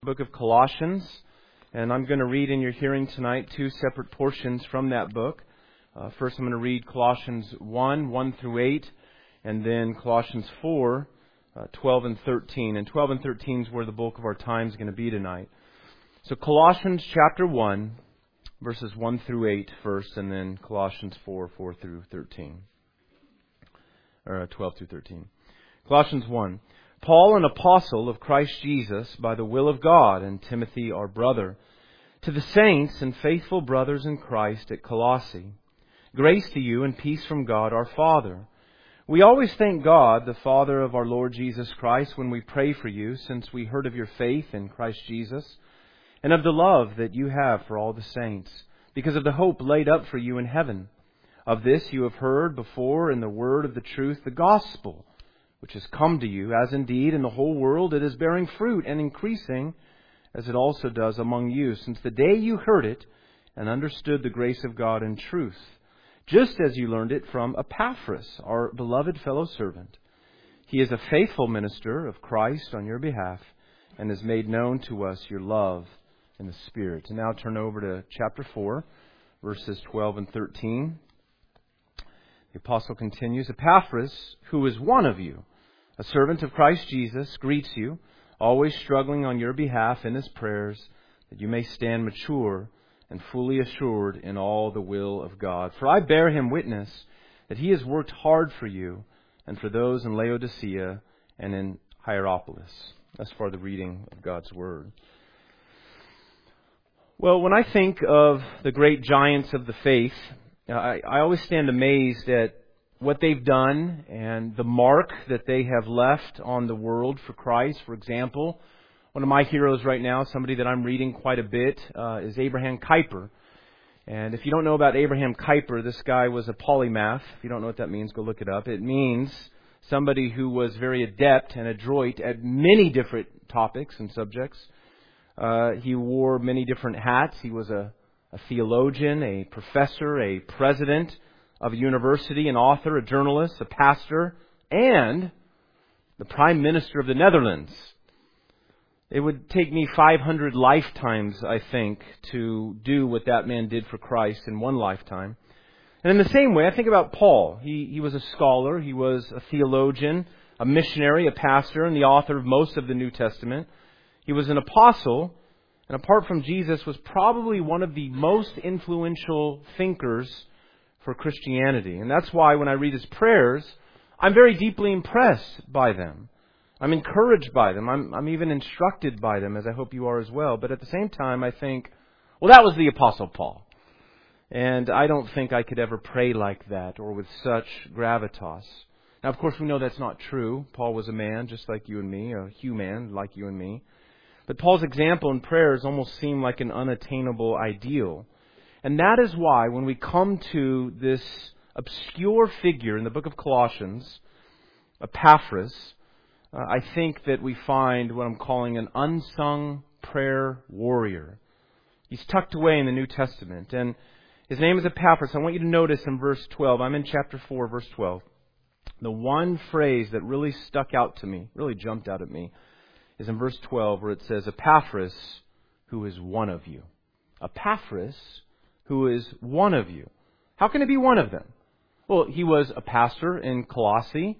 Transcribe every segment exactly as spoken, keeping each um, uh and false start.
Book of Colossians, and I'm going to read in your hearing tonight two separate portions from that book. Uh, first, I'm going to read Colossians one, one through eight, and then Colossians four, uh, twelve and thirteen. And twelve and thirteen is where the bulk of our time is going to be tonight. So Colossians chapter one, verses one through eight first, and then Colossians four, four through thirteen. Or uh, twelve through thirteen. Colossians one. Paul, an apostle of Christ Jesus, by the will of God, and Timothy, our brother, to the saints and faithful brothers in Christ at Colossae, grace to you and peace from God our Father. We always thank God, the Father of our Lord Jesus Christ, when we pray for you, since we heard of your faith in Christ Jesus, and of the love that you have for all the saints, because of the hope laid up for you in heaven. Of this you have heard before in the word of the truth, the gospel, which has come to you, as indeed in the whole world it is bearing fruit and increasing, as it also does among you, since the day you heard it and understood the grace of God in truth, just as you learned it from Epaphras, our beloved fellow servant. He is a faithful minister of Christ on your behalf, and has made known to us your love in the Spirit. And now turn over to chapter four, verses twelve and thirteen. The apostle continues, Epaphras, who is one of you, a servant of Christ Jesus, greets you, always struggling on your behalf in his prayers, that you may stand mature and fully assured in all the will of God. For I bear him witness that he has worked hard for you and for those in Laodicea and in Hierapolis. That's for the reading of God's Word. Well, when I think of the great giants of the faith, I, I always stand amazed at what they've done and the mark that they have left on the world for Christ. For example, one of my heroes right now, somebody that I'm reading quite a bit, uh, is Abraham Kuyper. And if you don't know about Abraham Kuyper, this guy was a polymath. If you don't know what that means, go look it up. It means somebody who was very adept and adroit at many different topics and subjects. Uh, he wore many different hats. He was a, a theologian, a professor, a president of a university, an author, a journalist, a pastor, and the Prime Minister of the Netherlands. It would take me five hundred lifetimes, I think, to do what that man did for Christ in one lifetime. And in the same way, I think about Paul. He, he was a scholar, he was a theologian, a missionary, a pastor, and the author of most of the New Testament. He was an apostle, and apart from Jesus, was probably one of the most influential thinkers for Christianity. And that's why when I read his prayers, I'm very deeply impressed by them. I'm encouraged by them. I'm, I'm even instructed by them, as I hope you are as well. But at the same time, I think, well, that was the Apostle Paul. And I don't think I could ever pray like that or with such gravitas. Now, of course, we know that's not true. Paul was a man just like you and me, a human like you and me. But Paul's example in prayers almost seem like an unattainable ideal. And that is why when we come to this obscure figure in the book of Colossians, Epaphras, uh, I think that we find what I'm calling an unsung prayer warrior. He's tucked away in the New Testament, and his name is Epaphras. I want you to notice in verse twelve, I'm in chapter four, verse twelve, the one phrase that really stuck out to me, really jumped out at me, is in verse twelve where it says, Epaphras, who is one of you. Epaphras, who is one of you. How can it be one of them? Well, he was a pastor in Colossae,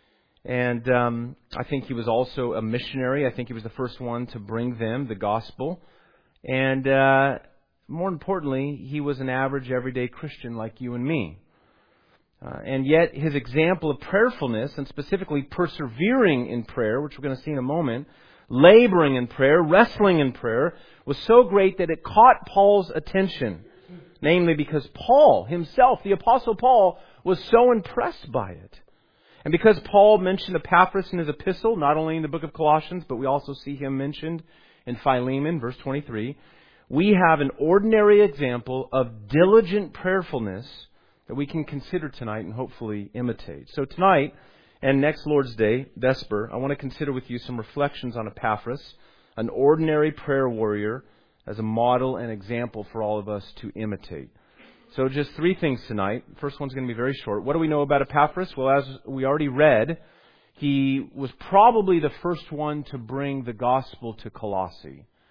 and um, I think he was also a missionary. I think he was the first one to bring them the gospel. And uh, more importantly, he was an average, everyday Christian like you and me. Uh, and yet his example of prayerfulness, and specifically persevering in prayer, which we're going to see in a moment, laboring in prayer, wrestling in prayer, was so great that it caught Paul's attention. Namely because Paul himself, the Apostle Paul, was so impressed by it. And because Paul mentioned Epaphras in his epistle, not only in the book of Colossians, but we also see him mentioned in Philemon, verse twenty-three, we have an ordinary example of diligent prayerfulness that we can consider tonight and hopefully imitate. So tonight and next Lord's Day, Vesper, I want to consider with you some reflections on Epaphras, an ordinary prayer warrior, as a model and example for all of us to imitate. So just three things tonight. First one's going to be very short. What do we know about Epaphras? Well, as we already read, he was probably the first one to bring the gospel to Colossae.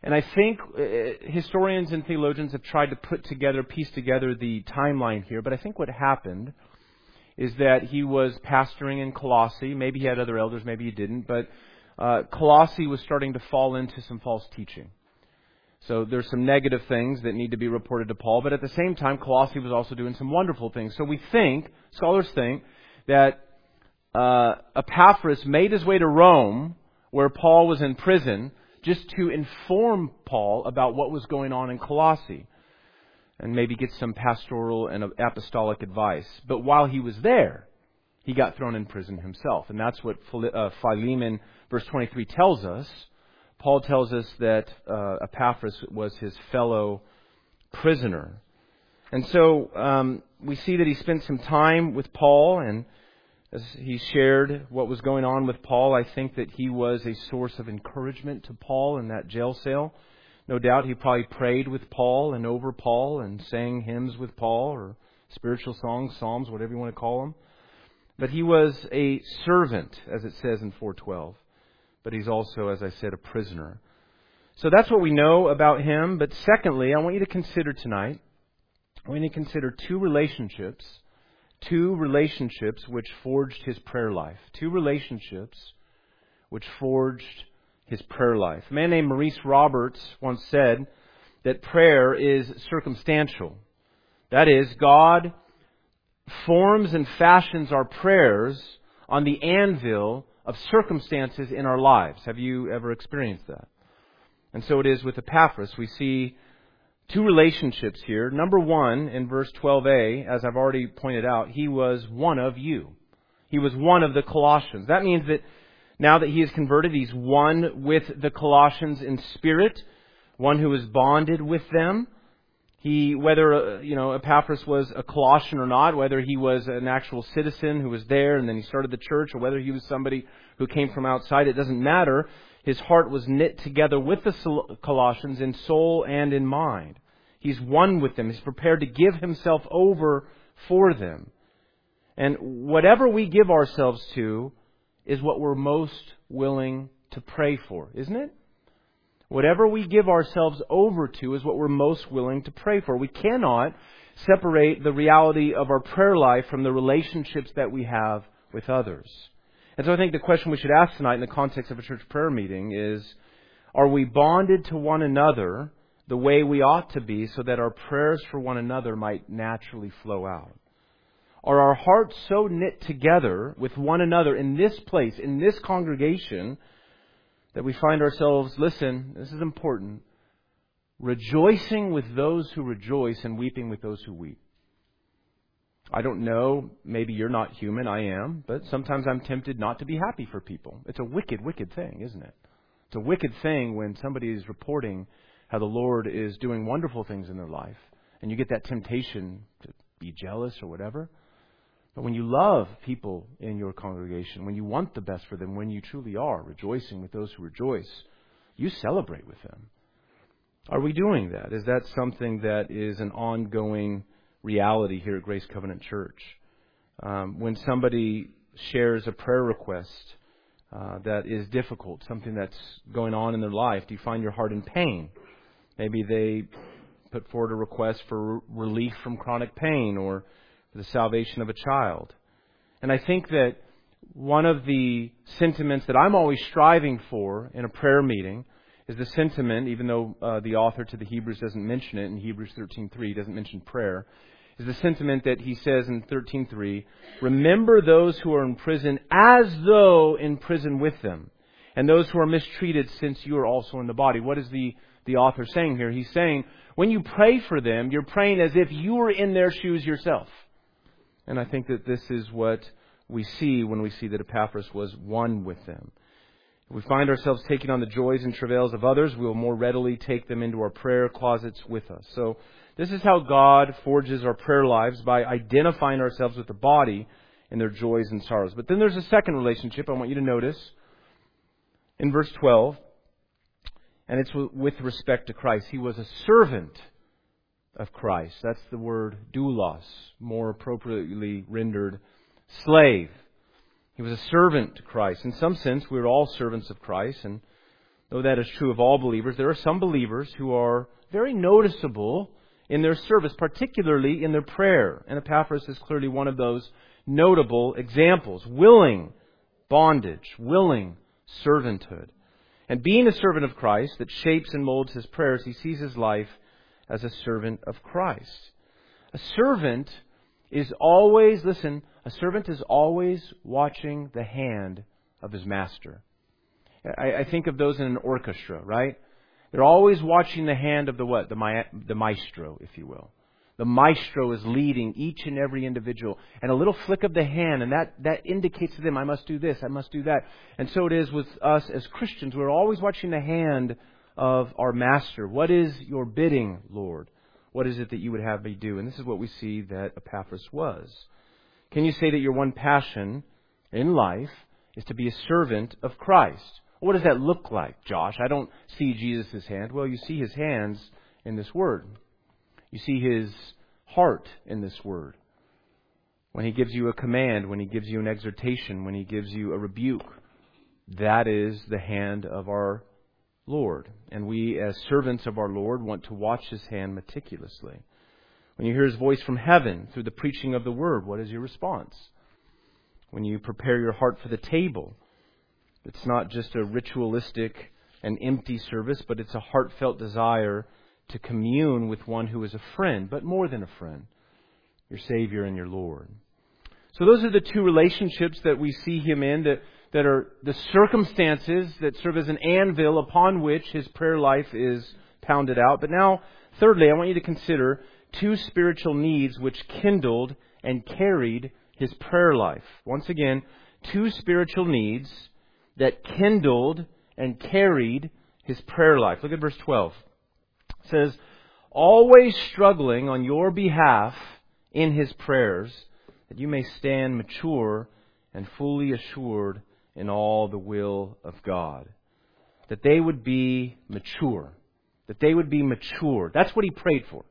And I think uh, historians and theologians have tried to put together, piece together the timeline here. But I think what happened is that he was pastoring in Colossae. Maybe he had other elders, maybe he didn't. But uh, Colossae was starting to fall into some false teaching. So there's some negative things that need to be reported to Paul. But at the same time, Colossae was also doing some wonderful things. So we think, scholars think, that uh, Epaphras made his way to Rome, where Paul was in prison, just to inform Paul about what was going on in Colossae, and maybe get some pastoral and apostolic advice. But while he was there, he got thrown in prison himself. And that's what Philemon, verse twenty-three, tells us. Paul tells us that uh, Epaphras was his fellow prisoner. And so um, we see that he spent some time with Paul, and as he shared what was going on with Paul, I think that he was a source of encouragement to Paul in that jail cell. No doubt he probably prayed with Paul and over Paul and sang hymns with Paul, or spiritual songs, psalms, whatever you want to call them. But he was a servant, as it says in four twelve. But he's also, as I said, a prisoner. So that's what we know about him. But secondly, I want you to consider tonight, I want you to consider two relationships, two relationships which forged his prayer life. Two relationships which forged his prayer life. A man named Maurice Roberts once said that prayer is circumstantial. That is, God forms and fashions our prayers on the anvil of circumstances in our lives. Have you ever experienced that? And so it is with Epaphras. We see two relationships here. Number one, in verse twelve a, as I've already pointed out, he was one of you. He was one of the Colossians. That means that now that he is converted, he's one with the Colossians in spirit, one who is bonded with them. He, whether, you know, Epaphras was a Colossian or not, whether he was an actual citizen who was there and then he started the church, or whether he was somebody who came from outside, it doesn't matter. His heart was knit together with the Colossians in soul and in mind. He's one with them. He's prepared to give himself over for them. And whatever we give ourselves to is what we're most willing to pray for, isn't it? Whatever we give ourselves over to is what we're most willing to pray for. We cannot separate the reality of our prayer life from the relationships that we have with others. And so I think the question we should ask tonight in the context of a church prayer meeting is, are we bonded to one another the way we ought to be so that our prayers for one another might naturally flow out? Are our hearts so knit together with one another in this place, in this congregation, that we find ourselves, listen, this is important, rejoicing with those who rejoice and weeping with those who weep? I don't know, maybe you're not human, I am, but sometimes I'm tempted not to be happy for people. It's a wicked, wicked thing, isn't it? It's a wicked thing when somebody is reporting how the Lord is doing wonderful things in their life, and you get that temptation to be jealous or whatever. But when you love people in your congregation, when you want the best for them, when you truly are rejoicing with those who rejoice, you celebrate with them. Are we doing that? Is that something that is an ongoing reality here at Grace Covenant Church? Um, when somebody shares a prayer request uh, that is difficult, something that's going on in their life, do you find your heart in pain? Maybe they put forward a request for relief from chronic pain or the salvation of a child. And I think that one of the sentiments that I'm always striving for in a prayer meeting is the sentiment, even though uh, the author to the Hebrews doesn't mention it in Hebrews thirteen three, he doesn't mention prayer, is the sentiment that he says in thirteen three, remember those who are in prison as though in prison with them, and those who are mistreated, since you are also in the body. What is the, the author saying here? He's saying when you pray for them, you're praying as if you were in their shoes yourself. And I think that this is what we see when we see that Epaphras was one with them. If we find ourselves taking on the joys and travails of others, we will more readily take them into our prayer closets with us. So this is how God forges our prayer lives, by identifying ourselves with the body in their joys and sorrows. But then there's a second relationship I want you to notice in verse twelve, and it's with respect to Christ. He was a servant of Christ. That's the word doulos, more appropriately rendered slave. He was a servant to Christ. In some sense, we're all servants of Christ, and though that is true of all believers, there are some believers who are very noticeable in their service, particularly in their prayer. And Epaphras is clearly one of those notable examples. Willing bondage, willing servanthood. And being a servant of Christ that shapes and molds his prayers, he sees his life as a servant of Christ. A servant is always, listen, a servant is always watching the hand of his master. I, I think of those in an orchestra, right? They're always watching the hand of the what? The, ma- the maestro, if you will. The maestro is leading each and every individual. And a little flick of the hand, and that, that indicates to them, I must do this, I must do that. And so it is with us as Christians. We're always watching the hand of our master. What is your bidding, Lord? What is it that you would have me do? And this is what we see that Epaphras was. Can you say that your one passion in life is to be a servant of Christ? What does that look like, Josh? I don't see Jesus' hand. Well, you see his hands in this word. You see his heart in this word. When he gives you a command, when he gives you an exhortation, when he gives you a rebuke, that is the hand of our Lord. And we, as servants of our Lord, want to watch his hand meticulously. When you hear his voice from heaven through the preaching of the word, what is your response? When you prepare your heart for the table, it's not just a ritualistic and empty service, but it's a heartfelt desire to commune with one who is a friend, but more than a friend, your Savior and your Lord. So those are the two relationships that we see him in, that, that are the circumstances that serve as an anvil upon which his prayer life is pounded out. But now, thirdly, I want you to consider two spiritual needs which kindled and carried his prayer life. Once again, two spiritual needs that kindled and carried his prayer life. Look at verse twelve. It says, always struggling on your behalf in his prayers, that you may stand mature and fully assured in all the will of God. That they would be mature. That they would be mature. That's what he prayed for.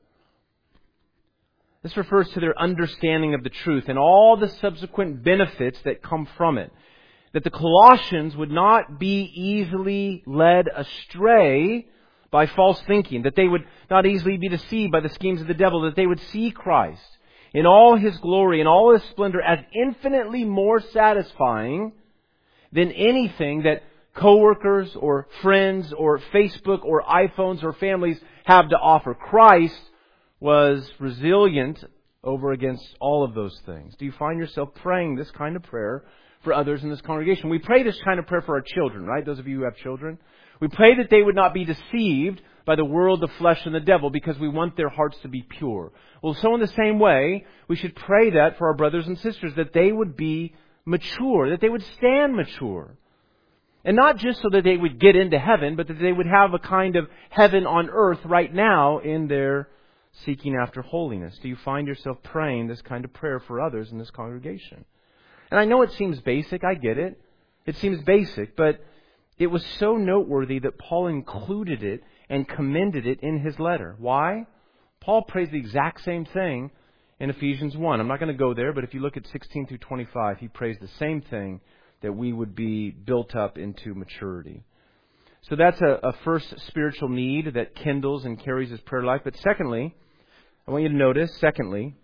This refers to their understanding of the truth and all the subsequent benefits that come from it. That the Colossians would not be easily led astray by false thinking. That they would not easily be deceived by the schemes of the devil. That they would see Christ in all his glory and all his splendor as infinitely more satisfying than anything that coworkers or friends or Facebook or iPhones or families have to offer. Christ was resilient over against all of those things. Do you find yourself praying this kind of prayer for others in this congregation? We pray this kind of prayer for our children, right? Those of you who have children. We pray that they would not be deceived by the world, the flesh, and the devil, because we want their hearts to be pure. Well, so in the same way, we should pray that for our brothers and sisters, that they would be mature, that they would stand mature. And not just so that they would get into heaven, but that they would have a kind of heaven on earth right now in their seeking after holiness. Do you find yourself praying this kind of prayer for others in this congregation? And I know it seems basic, I get it. It seems basic, but it was so noteworthy that Paul included it and commended it in his letter. Why? Paul prays the exact same thing in Ephesians one. I'm not going to go there, but if you look at sixteen through twenty-five, he prays the same thing, that we would be built up into maturity. So that's a, a first spiritual need that kindles and carries his prayer life. But secondly, I want you to notice, secondly,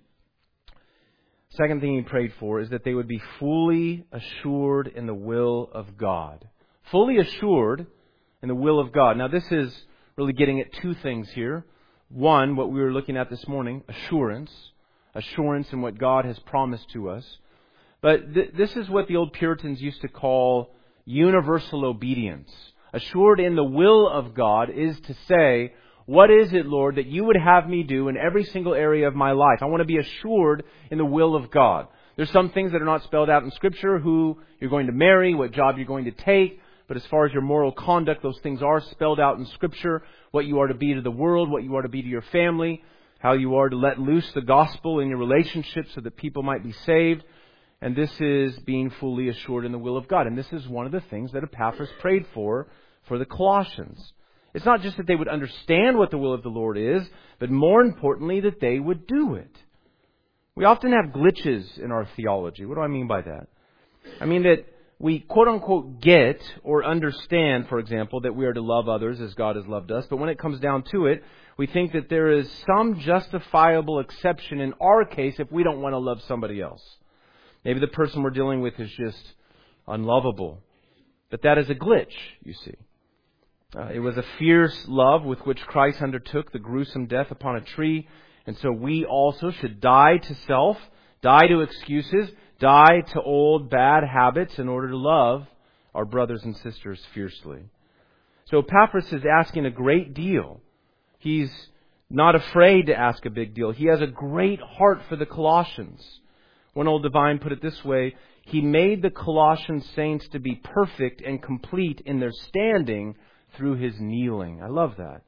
second thing he prayed for is that they would be fully assured in the will of God. Fully assured in the will of God. Now this is really getting at two things here. One, what we were looking at this morning, assurance. Assurance in what God has promised to us. But th- this is what the old Puritans used to call universal obedience. Assured in the will of God is to say, what is it, Lord, that you would have me do in every single area of my life? I want to be assured in the will of God. There's some things that are not spelled out in Scripture, who you're going to marry, what job you're going to take. But as far as your moral conduct, those things are spelled out in Scripture. What you are to be to the world, what you are to be to your family, how you are to let loose the gospel in your relationships so that people might be saved. And this is being fully assured in the will of God. And this is one of the things that Epaphras prayed for, for the Colossians. It's not just that they would understand what the will of the Lord is, but more importantly, that they would do it. We often have glitches in our theology. What do I mean by that? I mean that we quote-unquote get or understand, for example, that we are to love others as God has loved us. But when it comes down to it, we think that there is some justifiable exception in our case if we don't want to love somebody else. Maybe the person we're dealing with is just unlovable. But that is a glitch, you see. Uh, it was a fierce love with which Christ undertook the gruesome death upon a tree. And so we also should die to self, die to excuses, die to old bad habits in order to love our brothers and sisters fiercely. So Epaphras is asking a great deal. He's not afraid to ask a big deal. He has a great heart for the Colossians. One old divine put it this way: he made the Colossian saints to be perfect and complete in their standing through his kneeling. I love that.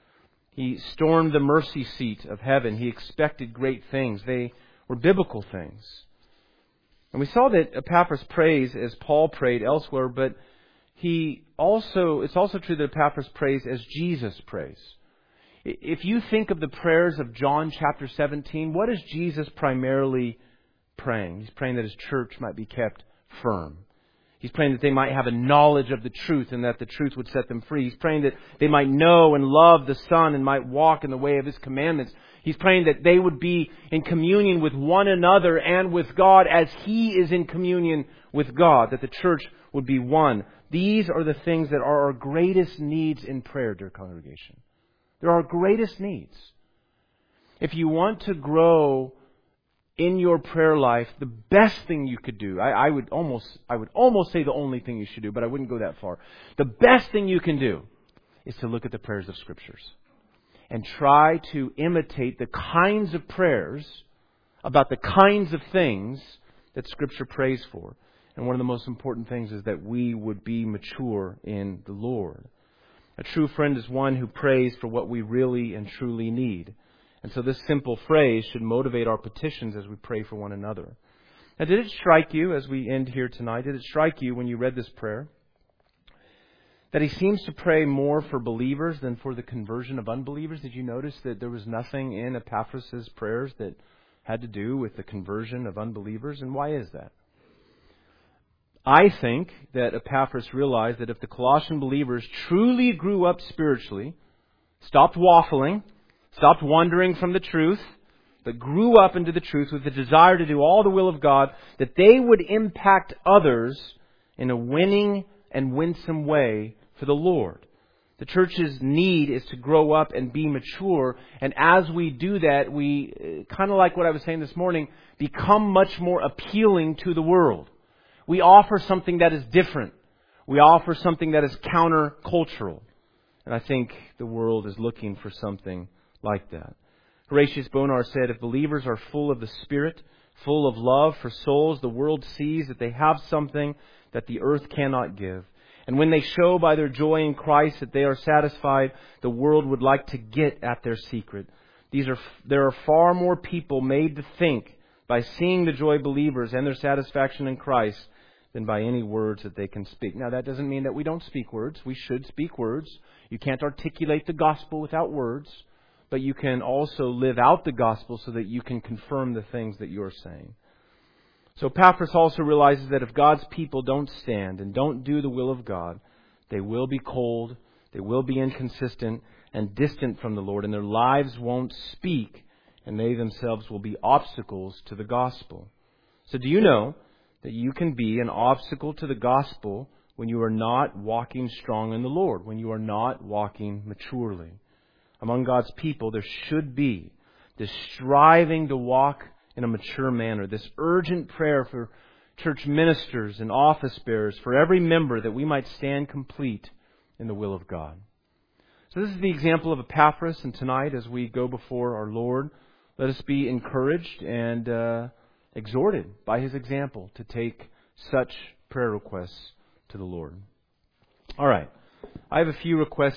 He stormed the mercy seat of heaven. He expected great things. They were biblical things. And we saw that Epaphras prays as Paul prayed elsewhere, but he also, it's also true that Epaphras prays as Jesus prays. If you think of the prayers of John chapter seventeen, what is Jesus primarily praying? He's praying that his church might be kept firm. He's praying that they might have a knowledge of the truth and that the truth would set them free. He's praying that they might know and love the Son and might walk in the way of His commandments. He's praying that they would be in communion with one another and with God as He is in communion with God, that the church would be one. These are the things that are our greatest needs in prayer, dear congregation. They're our greatest needs. If you want to grow in your prayer life, the best thing you could do, I, I would almost I would almost say the only thing you should do, but I wouldn't go that far. The best thing you can do is to look at the prayers of Scriptures and try to imitate the kinds of prayers about the kinds of things that Scripture prays for. And one of the most important things is that we would be mature in the Lord. A true friend is one who prays for what we really and truly need. And so this simple phrase should motivate our petitions as we pray for one another. Now, did it strike you as we end here tonight, did it strike you when you read this prayer that he seems to pray more for believers than for the conversion of unbelievers? Did you notice that there was nothing in Epaphras' prayers that had to do with the conversion of unbelievers? And why is that? I think that Epaphras realized that if the Colossian believers truly grew up spiritually, stopped waffling, stopped wandering from the truth, but grew up into the truth with the desire to do all the will of God, that they would impact others in a winning and winsome way for the Lord. The church's need is to grow up and be mature, and as we do that, we, kind of like what I was saying this morning, become much more appealing to the world. We offer something that is different. We offer something that is counter-cultural. And I think the world is looking for something like that. Horatius Bonar said, if believers are full of the Spirit, full of love for souls, the world sees that they have something that the earth cannot give. And when they show by their joy in Christ that they are satisfied, the world would like to get at their secret. These are there are far more people made to think by seeing the joy of believers and their satisfaction in Christ than by any words that they can speak. Now, that doesn't mean that we don't speak words. We should speak words. You can't articulate the gospel without words. But you can also live out the gospel so that you can confirm the things that you're saying. So Epaphras also realizes that if God's people don't stand and don't do the will of God, they will be cold, they will be inconsistent and distant from the Lord, and their lives won't speak, and they themselves will be obstacles to the gospel. So do you know that you can be an obstacle to the gospel when you are not walking strong in the Lord, when you are not walking maturely? Among God's people, there should be this striving to walk in a mature manner, this urgent prayer for church ministers and office bearers, for every member, that we might stand complete in the will of God. So this is the example of Epaphras, and tonight as we go before our Lord, let us be encouraged and uh, exhorted by His example to take such prayer requests to the Lord. All right. I have a few requests